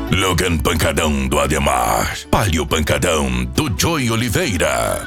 Logan Pancadão do Ademar, Palio Pancadão do Joey Oliveira.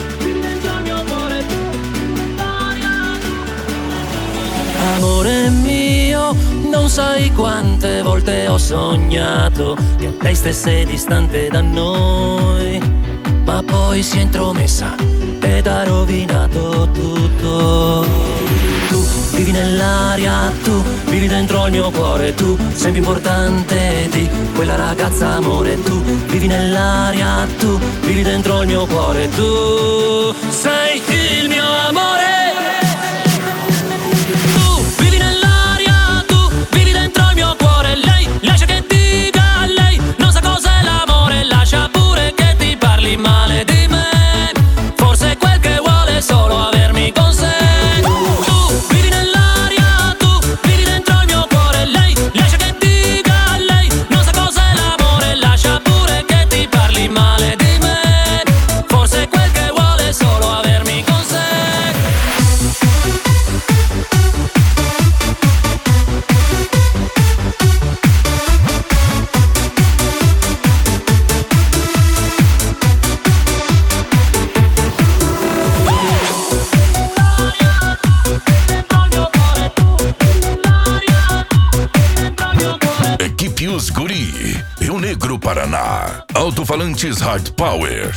Amore mio, non sai quante volte ho sognato che lei stesse distante da noi, ma poi si è intromessa ed ha rovinato tutto. Tu vivi nell'aria, tu vivi dentro il mio cuore, tu sei più importante di quella ragazza, amore. Tu vivi nell'aria, tu vivi dentro il mio cuore, tu sei il mio amore. Male di me, forse quel che vuole è solo avermi con sé. Tu vivi nell'aria, tu vivi dentro il mio cuore. Lei lascia che dica, lei non sa cos'è l'amore. Lascia pure che ti parli male di me, forse quel che vuole è solo avermi con sé. Guri, Rio Negro, Paraná. Alto-falantes Hard Power.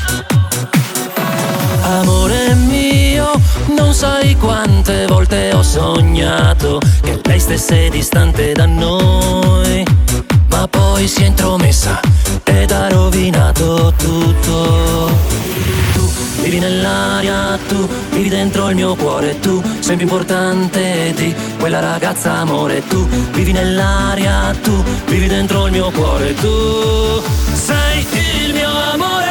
Amore mio, non sai quante volte ho sognato che lei stesse distante da noi, ma poi si è intromessa ed ha rovinato tutto. Tu vivi nell'aria, tu vivi dentro il mio cuore, tu sei più importante di quella ragazza, amore. Tu vivi nell'aria, tu vivi dentro il mio cuore, tu sei il mio amore.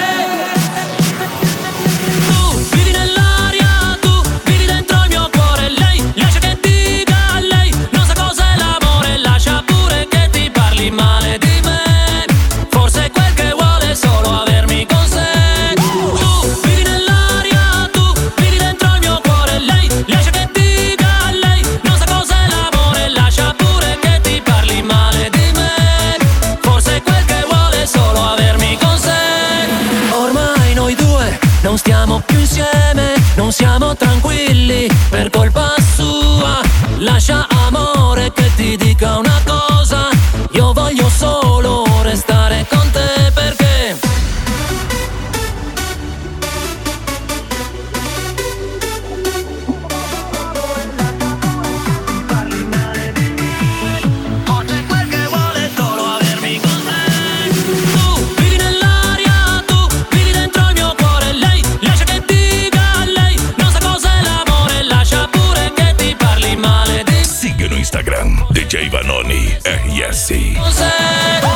Male di me, forse quel che vuole è solo avermi con sé. Tu vivi nell'aria, tu vivi dentro il mio cuore. Lei lascia che dica, lei non sa cos'è l'amore. Lascia pure che ti parli male di me, forse quel che vuole è solo avermi con sé. Ormai noi due non stiamo più insieme, non siamo tranquilli per colpa sua. Lascia, amore, che ti dica una cosa: io voglio solo restare con te perché parli male di me, forse quel che vuole è solo avermi con te. Tu vivi nell'aria, tu vivi dentro il mio cuore. Lei lascia che dica, lei non sa cos'è l'amore. Lascia pure che ti parli male di me. Siga no Instagram, DJ Vanoni RS.